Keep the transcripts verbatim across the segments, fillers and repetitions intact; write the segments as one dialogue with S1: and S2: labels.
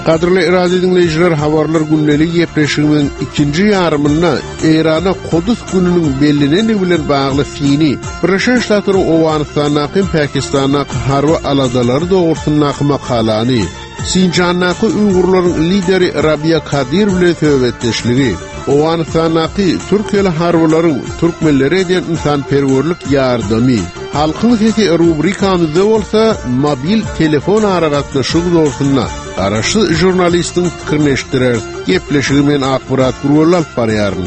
S1: Kadrlı radyo dinleyiciler, habarlar günnelik yepreşiginin ikinci yarımına Eýrana Kudus gününün bellineni bilen bağlı fiini Birleşen Ştatlaryň Owganystandaky, Pakistandaky harby aladalary dogrusundaky makalany Sincandaky Uygurlaryň lideri Rabia Kadir bilen söhbetdeşligi, Owganystandaky Türkiýeli harbylaryň türkmenleri eden insanperwerlik ýardamy, halkyň sesi rubrikamyzda bolsa mobil telefon aragatnaşygy dogusunda araşy jurnalistiň pikirini eşitdirer, gepleşigi bilen akbarat gurulary alyp barýaryn.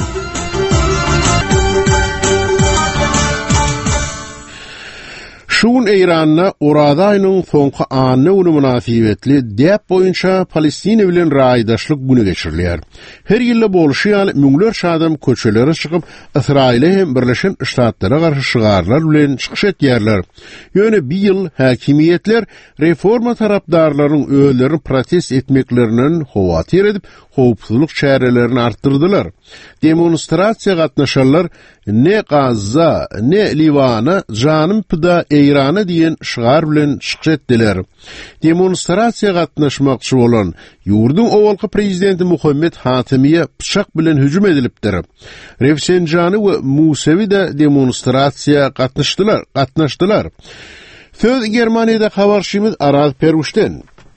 S1: Şuun Eýranyna Orada aýynyň soňky anyny uny münasibetli dep boýunça Palestina bilen raýdaşlyk güni geçirilýär. Her ýylda bolşy ýaly müňlerçe adam köçelere çykyp Israile hem Birleşen Ştatlara garşy şygarlar bilen çykyş etýärler. Ýöne bir ýyl häkimiýetler reforma tarapdarlarynyň öýlerini protest etmeklerinden howatýar edip howpsuzlyk çärelerini artdyrdylar. Demonstrasiýa gatnaşanlar ne Gazza, ne Liwana, janym pida Eýrana diýen şygar bilen çykyş etdiler. Demonstrasiýa gatnaşmakçy bolan ýurdun owalky prezidenti Muhammed Hatimiýe pyşak bilen hüjüm edilipdir. Rewşenjany we Musawi de demonstrasiýa gatnaşdylar, gatnaşdylar. Söz Germaniýada habarçymyz Araz Peruşden.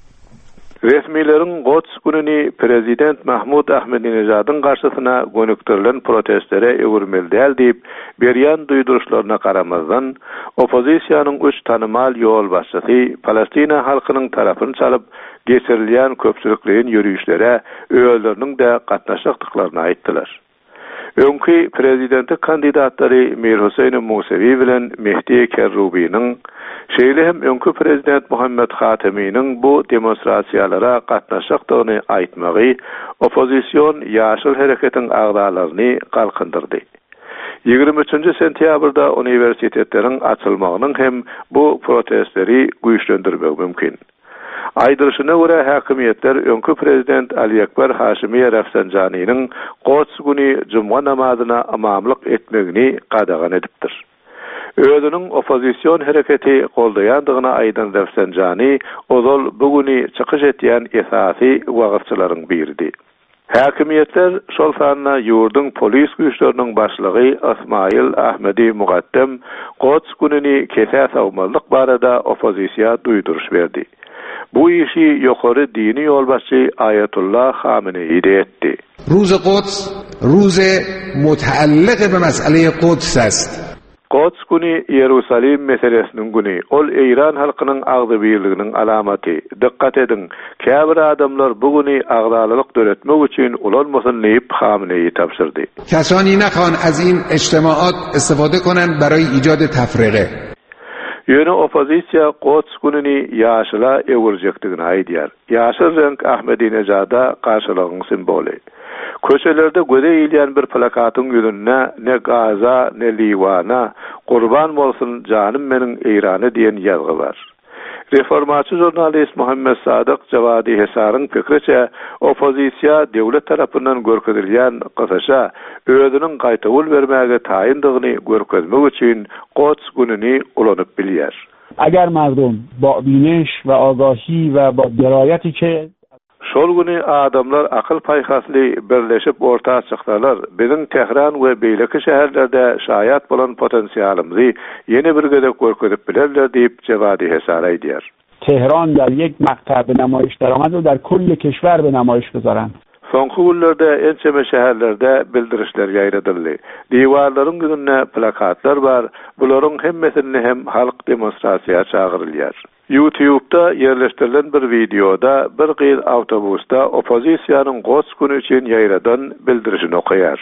S2: Resmilerin Quds gününi Prezident Mahmud Ahmedinejad'ın karşısına gönüktirilen protestlere öwürmeli däl diýip berýän duýduruşlaryna garamazdan opozisiýanyň üç tanymal ýol başçysy Palestina halkynyň tarapyny çalyp geçirilýän köpçülikliň ýürüýüşlere öýelleriniň de gatnaşykdyklaryny aýtdylar. Öňkü prezidentlik kandidatlary Mir Hüseyin Musawi bilen Mehdi Kerrubi'niň şeýle hem öňkü prezident Muhammed Hatimiýniň bu demonstrasiýalara gatnaşykdygyny aýtmagy opozisiýon ýaşyl hereketiň agdalaryny galkındyrdy. ýygrimi üçinji sentýabrda uniwersitetleriň açylmagynyň hem bu protestleri güýçlendirmek mümkin. Aýdyryşyna görä häkimiýetler öňkü prezident Ali Ekber Haşimi Rafsanjanynyň Quds güni juma namazyna amamlyk etmegini gadagan edipdir. Özünün opozisiýon hereketi goldaýandygyna aýdan Rafsanjany ozal bugüni çykyş etýän esasy wagtçylaryň biridi. Häkimiýetler şol sanna ýurdun polis güýçleriniň başlygy Asmail Ahmedi Mugaddem Quds gününi kese sagmalyk barada opozisiýa duýduruş berdi. Bu işi ýokary dini ýolbaşçy Ayatullah Khamenei etdi.
S3: Ruz Quds ruz mutaalliq bi mes'ale Quds ast.
S2: Quds günü Ýerusalim meselesiniň güni. Ol Eýran halkynyň agdy birliginiň alamaty. Dikkat edin, käbir adamlar bu güni agdalylyk döretmek üçin ulanmasyn diýip Khamenei tapşyrdy.
S3: Kasani nakhon az in ijtimaat istifade konan baraý ijad tafriqe.
S2: Ýöne opozisiýa Quds gününi ýaşyla öwürjekdigini aýdýar. Ýaşyl renk Ahmedinejada garşylygyň simboly. Köçelerde göze eýilýän bir plakatyň ýüzünde ne Gaza ne Liwana, Qurban bolsun janym meniň Eýrany diýen ýazgy bar. Reformaçy jurnalist Muhammed Sadyk Jawadi Hesaryň pikiriçe, opozisiýa döwlet tarapyndan görkezilýän gysaşa özüniň gaýtawyl bermäge taýyndygyny görkezmek üçin Quds gününi ulanyp bilýär.
S4: Agar mardum ba biniş we agahi we ba dirayeti ke
S2: şol güni adamlar akıl paýhasly birleşip ortağa çyksalar, biziň Tehran we beýleki şäherlerde şaýat bolan potensiýalymyzy ýene bir gezek görkezip bilerler diýip Jawadi Hesar aýdýar.
S4: Tehran در یک مقطع به نمایش درآمد و در کل کشور به نمایش گذارند.
S2: Soňky günlerde ençeme şäherlerde bildirişler ýaýradyldy. Diwarlaryň ýüzünde plakatlar bar. Bularyň hemmesini hem halk demonstrasiýa çagyrylýar. YouTube'da yerleştirilen bir videoda bir gyl awtobusda opozisiýanyň Quds güni üçin ýaýradan bildirişini okuyar.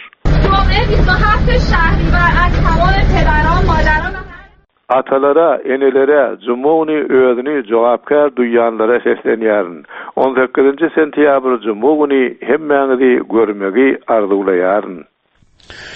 S2: Atalara, enelere, cumhurni özünü jogapkar duýanlara seslenýärin. on sekizinji sentýabr cumhurni hemmäňizi görmegi arzuwlaýarin.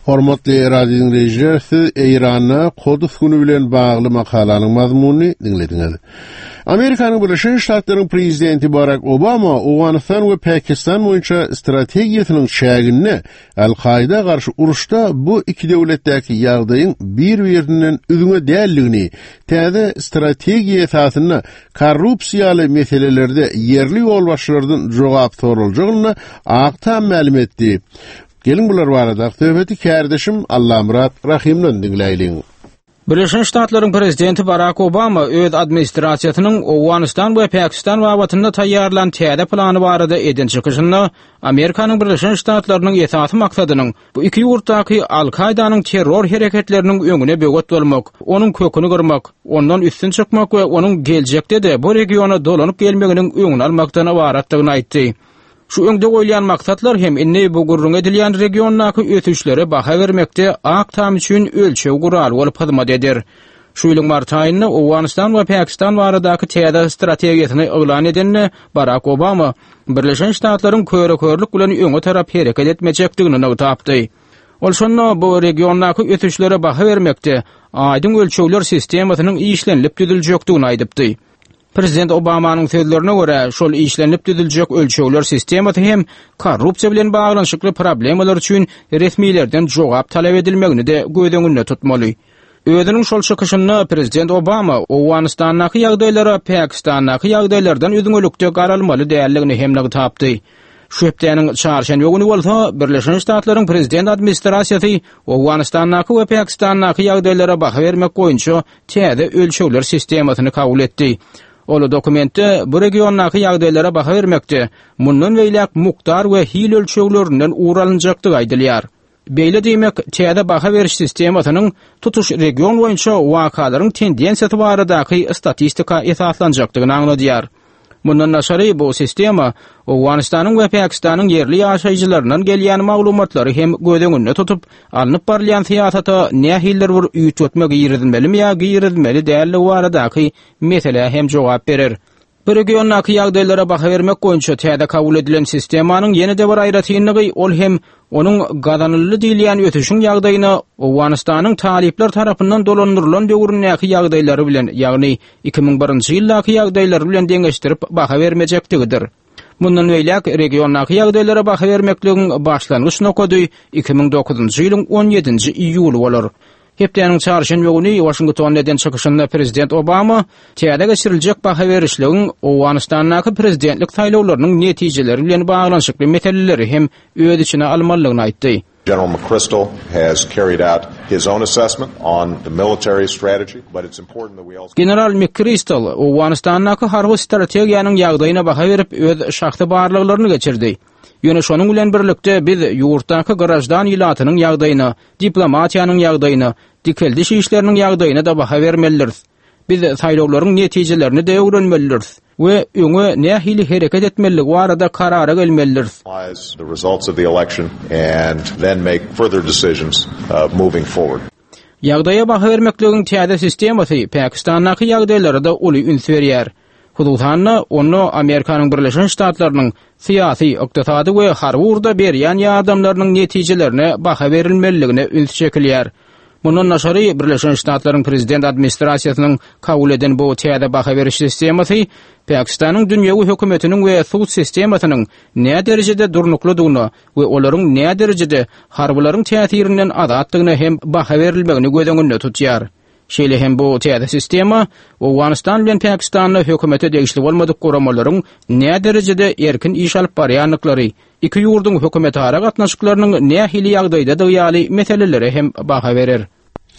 S1: Hormatly radio dinleyijiler, siz Eýranda Kodus günü bilen bagly makalanyň mazmunyny dinlediňiz. Amerikanyň Birleşik Ştatlarynyň prezidenti Barack Obama Awganistan we Pakistan boýunça strategiýasynyň şägini Al-Qaida garşy uruşda bu iki döwletdäki ýagdaýyň bir-birinden üzüňe dälligini, täze strategiýa esasyna korrupsiýaly meselelerde yerli ýolbaşçylardan jogap soruljagyny akta ma'lum etdi. Gelin bular barada söhbeti kardeşim Allamurat Rahimden dinleýin.
S5: Birleşik Ştatlaryň prezidenti Barack Obama öz administrasiýasynyň Awganistan we Pakistan wagtynda taýýarlan täze plany barada eden çykyşyny Amerikanyň Birleşik Ştatlarynyň esasy maksadynyň bu iki ýurtdaky Al-Qaidanyň terror hereketleriniň öňüne böwet bolmak, onuň köküni gyrmak, ondan üstün çykmak we onuň geljekde de bu regiona dolanyp gelmeginiň öňüni almakdan ibaratdygyny aýtdy. Şu öňde goýulan maksatlar hem inne bu gurrun edilýän regionlaky ötüşlere baha bermekde aktam üçin ölçew guraly bolup hyzmat eder. Şu ýylyň mart aýynda Awganistan we Pakistan baradaky täze strategiýasyny oglan edenni Barack Obama Birleşik Ştatlaryň köre-körlük bilen öňe tarap hereket etmejekdigini tapdy. Ol şonda bu regionlaky ötüşlere baha bermekde aýdyň ölçewler sistemasynyň işlenip düzüljekdigini aýdypdy. Prezident Obamanyň sözlerine göre şol işlenip düzüljek ölçewler sistematy hem korrupsiýa bilen baglanşykly problemalar üçin resmilerden jogap talap edilmegini de göz tutmaly. Özüniň şol çykyşyny Prezident Obama Awganistandaky ýagdaýlara Pakistandaky ýagdaýlardan özüňlükde garalmaly dälligini hem tapdy. Şu hepdeniň çarşamba güni bolsa Birleşik Ştatlaryň prezident administrasiýasy Awganistandaky we Pakistandaky ýagdaýlara baha bermek boýunça täze ölçewler sistemasyny kabul etdi. Olu dokumentde bu regionlaky ýagdaýlara baha bermekde mundan beýlek mukdar we hil ölçewlerinden uğralanjakdygy aýdylýar. Beýle diýmek, täze baha beriş sistemasynyň tutuş region boýunça wakalaryň tendensiýasy baradaky statistika esaslanjakdygyny aňladýar. Mundan naşary bu sistema Awganistanyň we Pakistanyň yerli ýaşaýjylaryndan gelýän maglumatlary hem göz öňünde tutup, alınıp barlayan siýasata nähiller bir üýtmek ýeridilmeli ýa ýeridilmeli däli baradaky mesele hem jogap berer. Bu regionlaky ýagdaýlara baha bermek boýunça täze kabul edilen sistemanyň ýene-de bir aýratynlygy ol hem onuň gazanylly diýilýän ötüşiň ýagdaýyna Awganistanyň talipler tarapyndan dolandyrylan döwründäki ýagdaýlary bilen, ýagny iki ming birinji ýyldaky ýagdaýlary bilen deňeşdirip baha bermejekdigidir. Mundan beýlek regionlaky ýagdaýlara baha bermekligiň başlangyç nokady iki ming dokuzunji ýylyň on ýedinji iýuly bolar. Hepdeniň çarşamba güni Washingtonda eden çykyşynda Prezident Obama täze geçiriljek baha berişligiň Awganistandaky prezidentlik saýlawlarynyň netijeleri bilen baglanşykly meseleleri hem öz içine almalygyny aýtdy.
S6: General McChrystal has carried out his own assessment on the military strategy, but it's important that we also
S5: General McChrystal Awganistandaky harby strategiýanyň ýagdaýyna baha berip öz şahsy barlyklaryny geçirdi. Ýöne şonuň bilen birlikde biz ýurtdaky garajdan ýylatynyň ýagdaýyna, diplomatiýanyň ýagdaýyna, dikeldiş işleriniň ýagdaýyna da baha bermeliriz. Biz saýlawlaryň netijelerini de öwrenmeliriz we öňe nähili hereket etmeligi barada karara gelmeliriz.
S6: The results of the election and then make further decisions uh, moving forward.
S5: Ýagdaýa baha bermekligiň täze sistemasy Pakistandaky ýagdaýlara da uly üns berýär. Hudutanna onu Amerikanyň Birleşik Ştatlarynyň syýasy, ykdysady we harwurda berýän ýardamlarynyň netijelerine baha berilmeligine üns çekilýär. Mundan naşary Birleşik Ştatlaryň prezident administrasiýasynyň kabul eden bu täze baha beriş sistemasy Pakistanyň dünýäwi hökümetiniň we suwt sistemasynyň näme derejede durnuklydygyny we olaryň näme derejede harbularyň täsirinden azatdygyny hem baha berilmegini göz öňünde tutýar. Şeýle hem bu täze sistema Awganistan bilen Pakistanyň hökümeti degişli bolmadyk goramalaryň näme derejede erkin iş alyp barýanlyklary, iki ýurduň hökümeti ara gatnaşyklarynyň nähili ýagdaýda döýýäli meseleleri hem baha berer.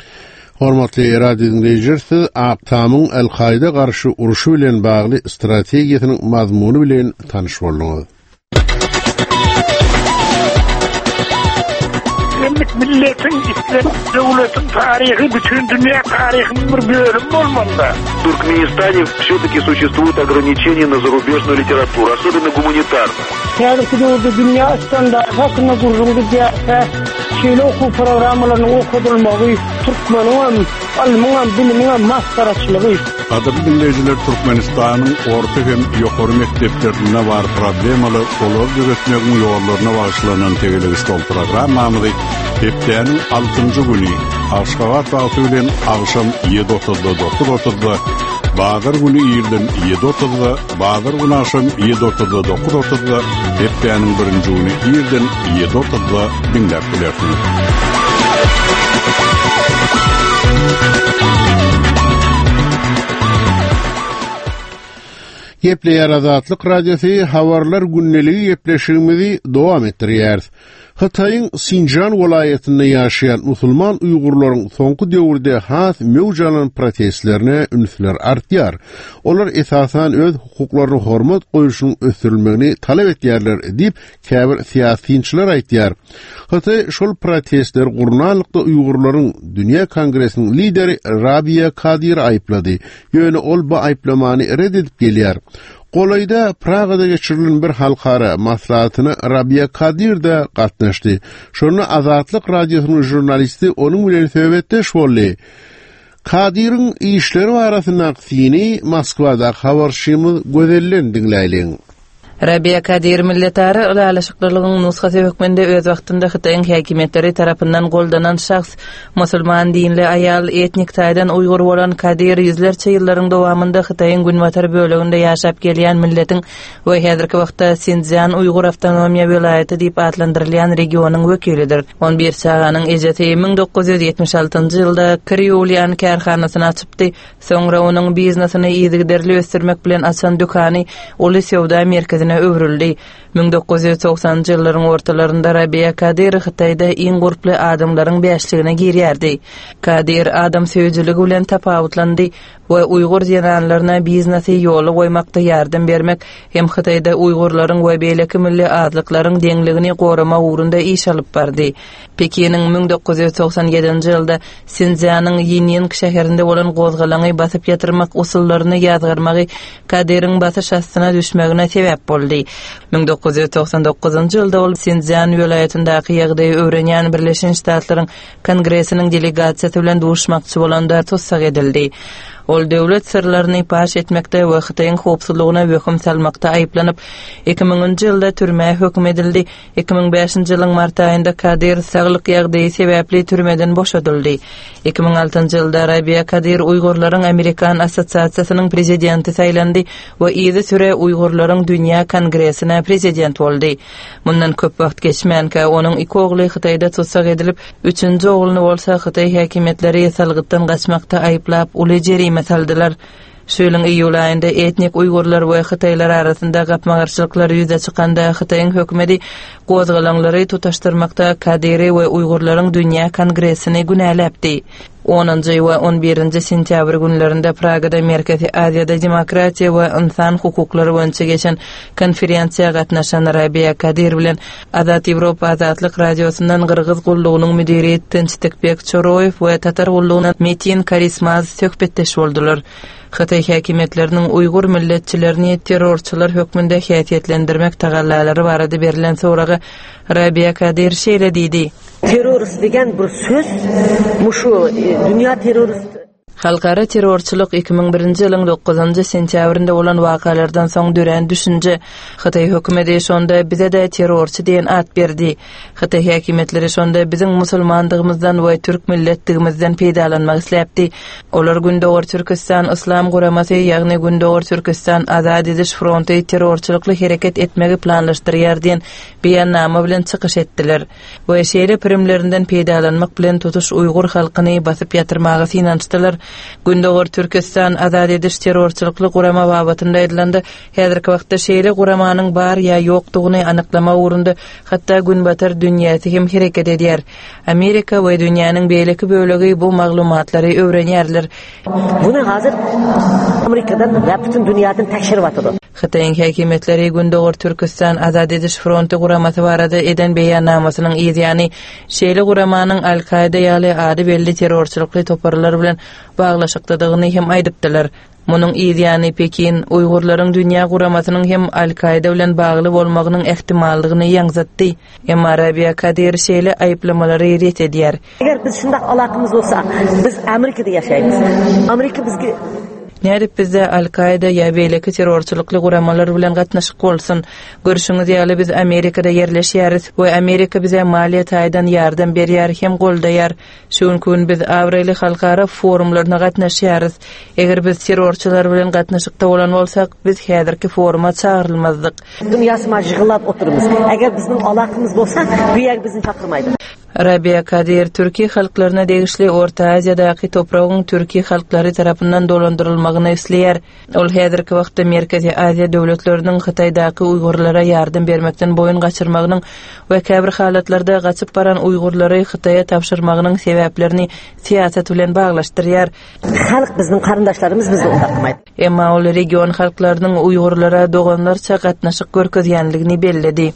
S1: Hormatly radio dinleýijiler, Aktamyň Al-Qaida garşy uruşy bilen bagly strategiýasynyň mazmuny bilen tanyş bolduňyz.
S7: Milletin, İslam devletin tarihi, bütün dünya tarihinin bir bölümü olmalı.
S8: В Туркменистане все-таки существуют ограничения на зарубежную литературу, особенно гуманитарную.
S9: Yani ki dünya standart hakkında kurulduğu diyarsa
S7: şeýle oku programmalaryny okudylmagy, türkmenim, almanyň bilimiň masterçylygy.
S9: Adamly dinleyijiler, Türkmenistanyň orta hem ýokary mekdeplerinde bar problemaly olar gözetmegin ýollaryna bagşlanan Tegelegistol programmamyzy hepdeniň altynjy güni Aşgabat wagty bilen agşam ýedi otuzda dokuz otuzda Bazyr güni ýerden ýedi otuzda, bazyr güni akşam ýedi otuzda dokuz otuzda hepdeniň birinji güni ýerden ýedi otuzda dinläp bilersiniz.
S1: Yepleýär Azatlyk radiosu habarlar günneligi yepleşigimizi dowam etdirýär. Hataýyň Sinjan welaýetinde ýaşaýan musulman uýgurlaryň soňky döwürde has mewjalan protestlerine ünsler artýar. Olar esasan öz hukuklaryny hormat goýuşynyň ösürilmegini talap etýärler diýip käbir siýasyçylar aýtýar. Hataý şol protestler gurnalykda uýgurlaryň Dünýä Kongresiniň lideri Rabia Kadir aýplady. Ýöne ol bu aýplamany red edip gelýär. Qolayda Pragada geçirilen bir halkara maslahatyna Rabia Kadir de gatnaşdy. Şonu Azatlyk radiosynyň jurnalisti onuň bilen söhbetdeş boldy. Kadir'in işleri arasynda aksini Moskwada habarşymyz gözellen dinläýin.
S10: Rabia Kadir milletary ulalaşyklygynyň nusgasy hökmünde öz wagtynda Hytaýyň häkimetleri tarapyndan goldanan şahs, musulman dinli ayal etnik taýdan Uýgur bolan Kadir yüzlerçe ýyllaryň dowamında Hytaýyň Günbatar böleginde ýaşap gelýän milletiň we häzirki wagtda Sinjan Uýgur Awtonomiýa welaýaty diýip adlandyrylýan regionyň wekilidir. on bir saganyň ejeti bin dokuz ýüz ýetmiş altynjy ýylda Kriulian karhanasyny açypdy. Soňra onuň biznesini ýygyderli ösdürmek bilen açan dükany Uly Sowda merkezine öwrüldi. bin dokuz ýüz toksanjy ýyllaryň ortalarynda Rabia Kadir Hytaýda iň gurply adamlaryň beşligine girýärdi. Kadir adam söýjüligi bilen tapawutlandy we Uýgur ýananlaryna biznesi ýoly goýmakda ýardam bermek hem Hytaýda Uýgurlaryň we beýleki milli azlyklaryň deňligini goramak ugrunda iş alyp bardy. Pekiniň bin dokuz ýüz toksan ýedinji ýylda Sinjanyň Ýinýen şäherinde bolan gozgalany basyp ýatyrmak usullaryny ýazgyrmagy Kadir'iň basyş astyna düşmegine sebäp boldy. bin dokuz ýüz toksan dokuzunjy ýylda ol Sinjan welaýatyndaky ýagdaýy öwrenýän Birleşen Ştatlaryň Kongresiniň delegasiýasy bilen duruşmakçy bolanlar tutsak edildi. Ol döwlet sirlerini paş etmekde we Hytaýyň howpsuzlygyna hökm salmakda aýplanyp iki miňinji ýylda türmäge hökm edildi. iki miň beşinji ýylyň mart aýynda Kadir saglyk ýagdaýy sebäpli türmeden boşadyldy. iki miň altynjy ýylda Rabia Kadir Uýgurlaryň Amerikan Assosiasiýasynyň prezidenti saýlandy we ýyzy süre Uýgurlaryň Dünýä Kongresine prezident boldy. Mundan köp wagt geçmänkä onuň iki ogly Hytaýda tutsak edilip, üçünji oglyny bolsa Hytaý häkimetleri salgytdan gaçmakda aýplap uly jerime saldylar. Şu ýylyň iýul aýynda etnik Uýgurlar we Hytaýlar arasynda gapmagarçylyklar ýüze çykanda Hytaýyň hökümeti gozgalanlary tutaşdyrmakda Kadiri we Uýgurlaryň Dünýä Kongresini günäläpdi. onunjy we on birinji sentýabr günlerinde Pragada Merkezi Aziýada demokratiýa we insan hukuklary boýunça geçen konferensiýa gatnaşan Rabia Kadir bilen Azat Ýewropa Azatlyk radiosundan Gırgyz gullugynyň müdiri Tinçtikbek Çoroýew we Tatar gullugynyň Metin Karismaz söhbetdeş boldular. Hytaý häkimetleriniň Uýgur milletçilerini terrorçylar hökmünde häsiýetlendirmek tagallalary barada berilen soraga Rabia Kadir şeýle diýdi.
S11: Terörist degen bir söz, muşu dünýä terörist
S10: Halkara terrorçylyk iki miň birinji ýylyň dokuzunjy sentýabrynda bolan wakalardan soň dören düşünje Hytaý hökümeti şonda bize de terrorçy diýen at berdi. Hytaý häkimetleri şonda biziň musulmandygymyzdan we türk milletdigimizden peýdalanmak isläpdi. Olar Gündöwür Türkistan Islam guramasy ýagny Gündöwür Türkistan Azad ediş fronty terrorçylykly hereket etmegi planlaşdyrýar diýen beýannama bilen çykyş etdiler. We şeýle primlerinden peýdalanmak bilen tutuş Uýgur halkyny basyp ýatyrmagy synançdylar. Gündöwür Türkistan Azad ediş terrorçylykly gurama babatynda edilende häzirki wagtda şeýle guramanyň bar ýa ýokdugyny anyklama ugrunda hatda Günbatar dünýäsi hem hereket edýär. Amerika we dünýäniň beýleki bölegi bu maglumatlary öwrenýärler.
S11: Bunu hazır Amerikadan we bütün dünýäden täşrip atdy.
S10: Hytaýyň häkimetleri Gündöwür Türkistan Azad ediş fronty guramasy barada eden beýannamasynyň ýa-ni şeýle guramanyň Al-Qaida ýaly ady belli terrorçylykly toparlar bilen baglaşykdygyny hem aýdypdylar. Munun ýa-ni Pekin Uygurlaryň dünýä guramasynyň hem Al-Qaida bilen bagly bolmagynyň ähtimallygyny ýaňzatdy. Emma Rabia Kadir şeýle aýplamalary ret edýär.
S11: Eger biz şundak alakymız bolsa, biz Amerikada ýaşaýmyz. Amerika bizge
S10: Nädip bizde Al-Qaida ýa beýleki terrorçylykly guramalar bilen gatnaşyk bolsun. Görüşüňiz ýaly biz Amerikada ýerleşýäris we Amerika bize maliýe taýdan ýardam berýär hem goldaýar. Şuň gün biz Awreli halkara forumlaryna gatnaşýaris. Eger biz terrorçylar bilen gatnaşykda bolan bolsak, biz häzirki foruma çağrylmazdyk.
S11: Dünýäsy jygyllap oturmyz. Eger bizning alakymız bolsa, bu ýer bizni çakyrmaýdy.
S10: Rabia Kadir Türkiýe halklaryna degişli Orta Aziýadaky topragyň Türkiýe halklary tarapyndan dolandyrylmagyny isleýär. Ol häzirki wagtda Merkezi Aziýa döwletleriniň Hytaýdaky Uýgurlara ýardam bermekden boyun gaçyrmagynyň we käbir halatlarda gaçyp baran Uýgurlary Hytaýa tapşyrmagynyň sebäplerini siýasat bilen baglaşdyrýar.
S11: Halk bizning qarindaşlarymyz bizni undakmaýdy.
S10: Emma ol region halklarynyň Uýgurlara doganlarça gatnaşyk görkezýänligini belledi.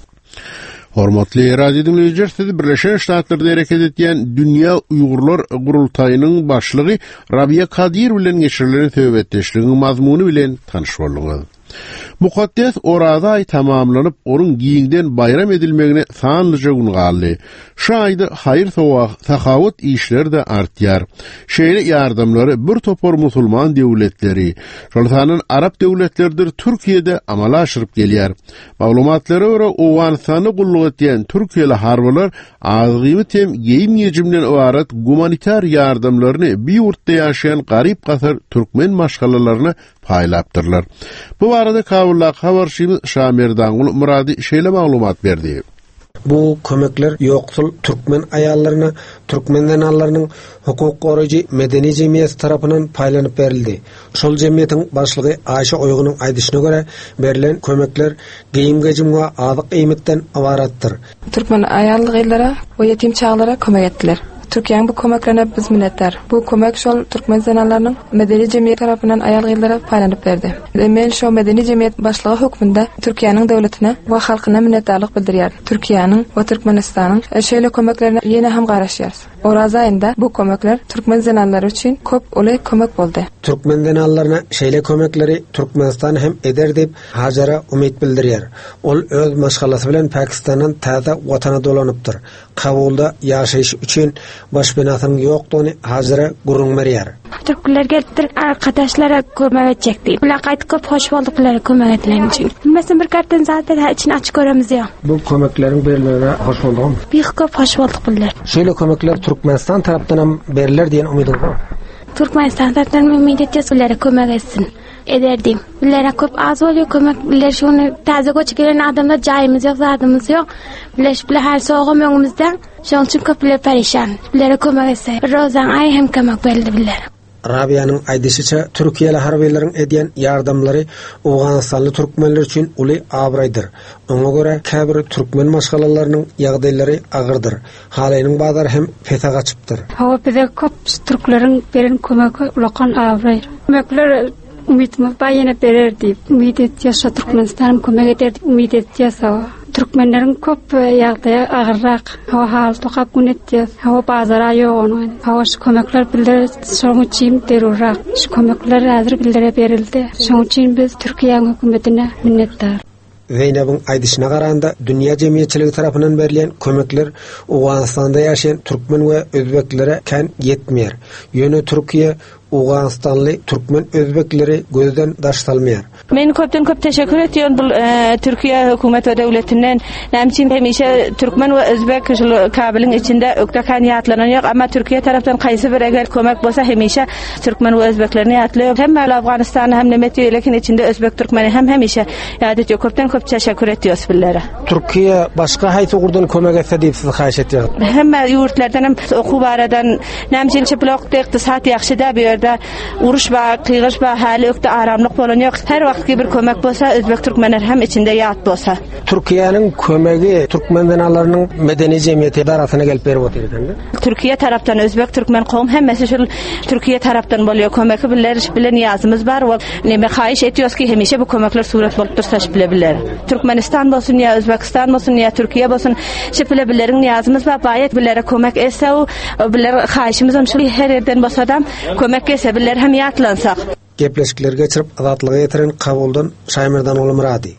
S1: Hormatly radio dinleyijiler, Birleşen Ştatlarda hareket etýän Dünya Uýgurlar Gurultaýynyň başlygy Rabia Kadir bilen geçirilen töwbetdeşligiň mazmuny bilen tanyş boldyňyz. Mukaddes Oraday tamamlanyp, onuň giýinden bayram edilmegine sanlyca gün galdy. Şu aýda haýyr sowak, tahawut işleri de artýar. Şeýle ýardamlary bir topar musulman döwletleri, şoltanyň Arap döwletlerdir Türkiýede amala aşyryp gelýär. Maglumatlara görä Owganystany gulluk etýän Türkiýeli harbylar azgymy tem geýim ýejimden ibaret humanitar ýardamlaryny bir ýurtda ýaşaýan garyp gasar türkmen maşgalalaryna paýlapdyrlar. Bu barada Kabullak habarçymyz Şamerdanul Muradi şeýle maglumat berdi.
S12: Bu kömekler ýoksul türkmen aýallaryna, türkmen zanallarynyň hukuk goraýjy medeni jemgyýet tarapyndan paýlanyp berildi. Şol jemgyýetiň başlygy Aýşa Oýgunyň aýdyşyna görä, berilen kömekler geýim-gejim we azyk eýmetden abaratdyr.
S13: Türkmen aýallara we ýetim çağlara kömek etdiler. Türkiýanyň bu kömeklerine biz minnetdar. Bu kömek şol türkmen zanallarynyň medeni jemgyýet tarapyndan aýal-gyzlara paýlanyp berdi. Men şo medeni jemgyýet başlygy hökmünde Türkiýanyň döwletine we halkyna minnetdarlyk bildirýär. Türkiýanyň we Türkmenistanyň şeýle kömeklerine ýene hem garaşýar. Oraz aýynda bu kömekler türkmen zanallary üçin köp ulay kömek boldy.
S12: Türkmen zanallaryna şeýle kömekleri Türkmenistan hem eder dep Hajara umyt bildirýär. Ol öz maşgalasy bilen Pakistandan täze watana dolanypdyr. Kabulda ýaşaýyş üçin başbenasynyň ýokdugyny Hajara gurrun berýär.
S14: Türklerge arkadaşlara kömek edecekdi. Ular gaýt köp hoş boldup ulara kömek edilen üçin. Mesela bir kartdan zaten içini açık göremiz ya.
S12: Bu kömekleriň berilmegine hoş boldum.
S14: Bir köp hoş bolduk bular.
S12: Şeýle kömekler Türkmenistan tarapdan beriler diýen umydyň bar.
S14: Türkmenistan tarapdan umyt etýär ulara kömek etsin. Ederdim. Ulara köp az bolýar kömek. Ular şonu täze göçüp gelen adamlar jaýymyz ýok, zadymyz ýok. Ular şu her soğuk öňümizden şoň üçin köpler perişan. Ulara kömek etse, rozan aý hem kömek berdi ulara.
S12: Rabia'nın aýdyşyça Türkiýeli harbylaryň edýän ýardamlary Owganystanly türkmenler üçin uly abraydyr. Oňa görä käbir türkmen maşgalalarynyň ýagdaýlary agyrdyr. Halaýynyň bazary hem feta gaçypdyr.
S15: Hawa bize köp türkleriň beren kömegi ulakan abraydyr. Kömekler umytmy baýyna berer diýip umyt etýär, Türkmenistan kömek eder diýip umyt etýär. Türkmenlerin köp ýagdaýa agyrrak, hawa hal tokap günetdi, hawa bazara ýok, hawa şu kömekler bildir, şoň üçin terorrak, şu kömekler häzir bildire berildi. Şoň üçin biz Türkiýe hökümetine minnetdar.
S12: Zeynep'in aýdyşyna garanda dünýä jemgyýetçiligi tarapyndan berilen kömekler Owganystanda ýaşaýan türkmen we özbeklere kän ýetmeýär. Ýöne Türkiýe Owganystanly türkmen özbekleri gözden daşsalmaýar.
S16: Men köpden köp teşekkür etýän bu e, Türkiýe hökümet we döwletinden. Näme hemişe türkmen we özbek kabiliň içinde ökdekan ýatlanan ýok, amma Türkiýe tarapdan gaýsy bir eger kömek bolsa hemişe türkmen we özbeklerini ýatlaýar. Hem Awganystany hem nemet lekin içinde özbek türkmeni hem hemişe ýadyt köpden köp teşekkür etýäs bilere.
S12: Türkiýe başga haýsy gurdan kömek etse diýip siz haýyş etýär.
S16: Hem ýurtlardan hem okuw baradan näme çyplakda ykdysat ýaxşy da bir uruş ba, kıyğış ba, hali ökde aramlık bolan yok. Her wagtky bir kömek bolsa, özbek türkmenler hem içinde ýat bolsa.
S12: Türkiýanyň kömegi türkmen zanalarynyň medeni jemgyýeti darasyna gelip berip oturýar.
S16: Türkiýe tarapdan özbek türkmen kowum hemmesi şol Türkiýe tarapdan bolýar. Kömeki bilen bilen ýazymyz bar. Ol näme haýyş etýäs ki, hemişe bu kömekler suret bolup dursa bilebiler. Türkmenistan bolsun ýa Özbekistan bolsun ýa Türkiýe bolsun, şeple bileriň ýazymyz bar. Baýat bilere kömek etse, o biler haýyşymyz hem şol her ýerden bolsa da kömek etse biler hem ýatlansak.
S12: gepleşikler geçirip azatlygy ýetiren kabuldan Şaýmyrdan olumrady.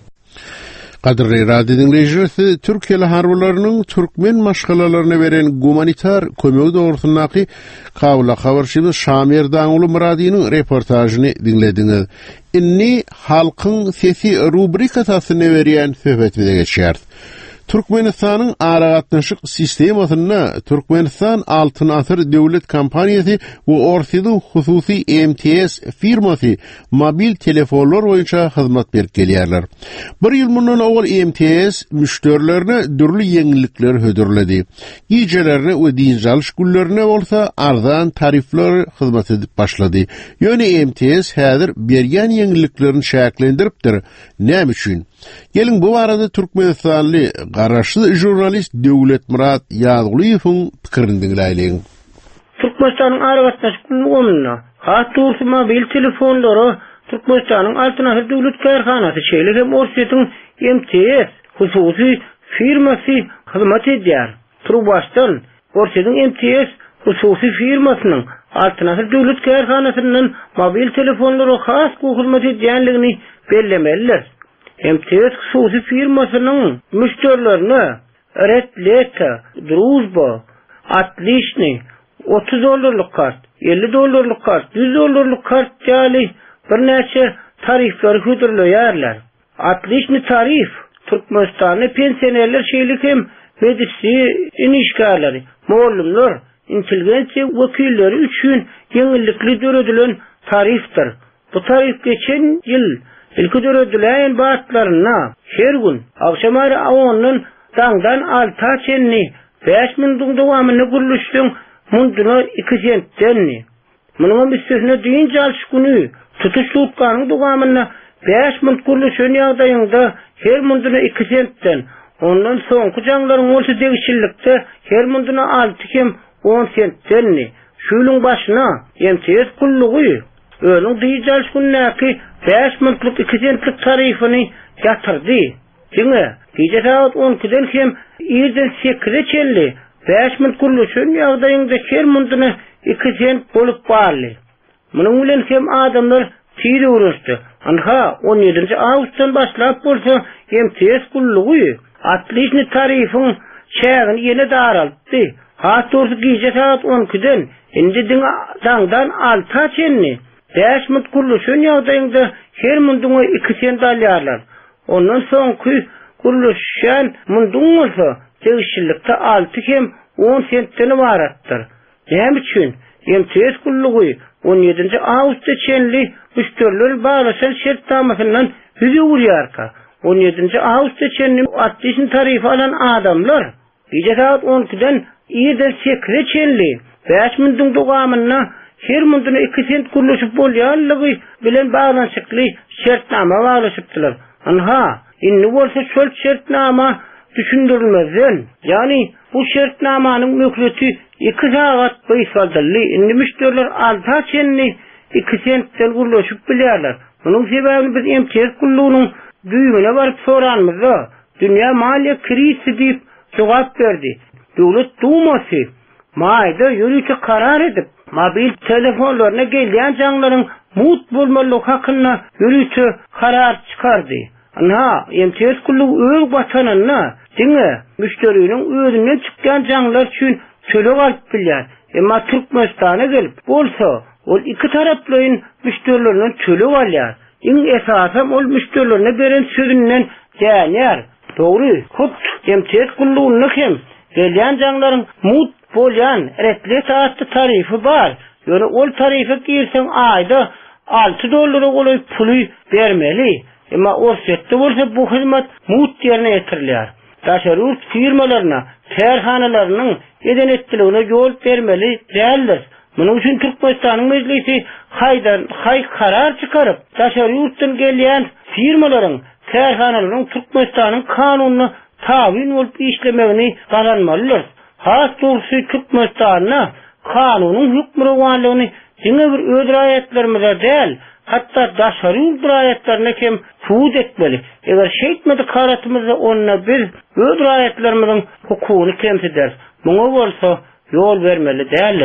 S1: Qadrly radio dinleýijleri, Türkiýeli harbylarynyň türkmen maşgalalaryna beren gumanitar kömegi dogrusundaky kabula habarçymyz Şaýmyrdan olumradynyň reportajyny dinlediňiz. Inni halkyň sesi rubrikasyny berýän söhbetimize geçýär. Türkmenistanyň aragatnaşyk sistemasyna Türkmenistan Altyn Asır Döwlet Kompaniýasy we Orsidy hususy M T S firmasy mobil telefonlar boýunça hyzmat berip gelýärler. Bir ýyl mundan awal M T S müşterilerine dürli ýeňillikler hödürledi. Gijelerini we dinjalş günlerine bolsa arzan tarifler hyzmat edip başlady. Ýöne M T S häzir berýän ýeňilliklerini şäklendiripdir. Näme üçin? Gelin bu arada Türkmenistanly garaşly jurnalist Döwlet Murat Ýazgulyowyň pikirini dinleýin.
S17: Türkmenistanyň aragatnaşyk gumuna hatda mobil telefonlary Türkmenistanyň Altyn Asır Döwlet Karhanasy şeýle hem Orsiýetyň M T S hususy firmasy hyzmat edýär. Turbaşdan Orsiýetyň M T S hususy firmasynyň Altyn Asır Döwlet Karhanasynyň mobil telefonlary has hyzmat edýänligini bellemeliler. M T S hususy firmasynyň müşterilerine Redleta, Druzba, Atlishny, otuz dollarlyk kart, elli dollarlyk kart, yüz dollarlyk kart ýaly bir näçe tarifler hödürleýärler. Atlishny tarif Türkmenistanyň pensionerler şeýlik hem medisi inişgärleri, muallimler, intelligensiýa wekilleri üçin ýeňillikli döredilen tarifdir. Bu tarif geçen ýyl ilki döredilen baatlaryna her gün akşamary awanyň daňdan alta çenni beş minutiň dowamyny guruluşdyň munduna iki sentdenni. Munyň üstüne diýin jalş güni tutuş tutkanyň dowamyna beş minut guruluşyň ýagdaýynda her munduna iki sentden. Ondan soňky jaňlaryň bolsa degişillikde her munduna alty hem on sentdenni. Şulyň başyna M T S kullugy öňüň diýin jalş günnäki beş minutlyk iki sentlik tarifini ýatyrdy. Diňe, gece saat on ikiden hem ýerden sekire çelli beş minut guruluşyň ýagdaýynda her munduna iki sent bolup barly. Munyň bilen hem adamlar tiri uruşdy. Anha on ýedinji awgustdan başlap bolsa M T S kullugy Atlishny tarifyň şägini ýene daraltdy. Hatda gece saat on ikiden indi daňdan alta çenni beş minut guruluşyň ýagdaýynda her munduna iki sent alýarlar. Ondan soňky guruluşan munduň bolsa tegişillikde alty hem on sentden ibaratdyr. Näme üçin? M T S kullugy on ýedinji awgustda çenli müşteriler baglaşan şertnamasynyň yüze urýarka. on ýedinji awgustda çenli Atlishny tarifi alan adamlar gece saat on ikiden ýerden sekire çenli beş minutiň dowamyna her munduna iki sent guruluşyp bolýarlygy bilen baglanşykly şertnama baglaşypdylar. Anha, inni bolsa şol şertnama düşündirilmezden. Yani bu şertnamanyň möhleti iki saat boýsaldyly. Inni müşteriler alta çenni iki sentden guruluşyp bilýärler. Munyň sebäbini biz M T S kullugynyň düýmüne baryp soranmyzda, dünýä maliýe krizisi diýip jogap berdi. Döwlet dumasy maýda ýürüýçi karar edip mobil telefonlaryna gelýän jaňlaryň mut bolmalygy hakyna ýürüýçi karar çykardy. Ana M T S kullugy öz batanyna diňe müşteriniň özünden çykýan jaňlar üçin çölek alyp bilýär. Emma Türkmenistana gelip bolsa ol iki taraplyň müşterilerden çölek alýar. Iň esasam ol müşterilerine beren sözünden dänýär. Dogry, hop M T S kullugynyň hem gelýän jaňlaryň mut bolýan retlet atly tarify bar. Ýöne ol tarify girseň aýda alty dollara goly puly bermeli. Emma Orsiýetde bolsa bu hyzmat mut ýerine ýetirilýär. Taşeruş firmalaryna, terhanalarynyň eden etdiligine ýol bermeli däldir. Munyň üçin Türkmenistanyň meclisi haýdan haý karar çykaryp, taşeruşdan gelýän firmalaryň, terhanalarynyň Türkmenistanyň kanunyna tabyn bolup işlemegini garanmalylar. Has doğrusu Türkmenistanyna kanunyň hükmünde diňe bir öz raýatlarymyza däl, hatta daşary raýatlaryna hem suud etmeli. Eger şeýtmedi karatymyzda onna bir öz raýatlarymyzyň hukugyny kemseder. Muňa bolsa ýol bermeli däldir.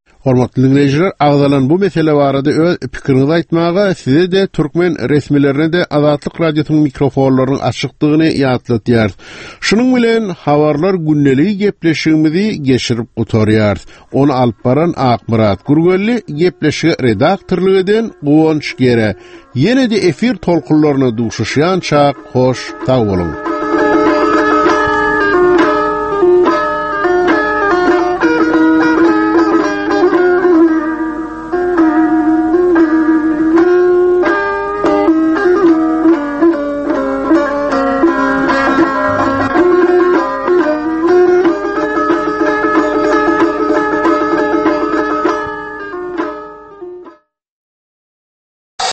S1: Hormatly dinleyijiler, agdalan bu mesele barada öz pikirinizi aýtmaga size de türkmen resmilerine de Azatlyk radiosynyň mikrofonlarynyň açykdygyny ýatlatýar. Şunuň bilen habarlar günneligi gepleşigimizi geçirip oturýar. Onu alyp baran Akmurat Gurgelli gepleşige redaktorlygydan Gowonç Gere. Ýene de efir tolkunlaryna duşuşýan çaq hoş tag bolun.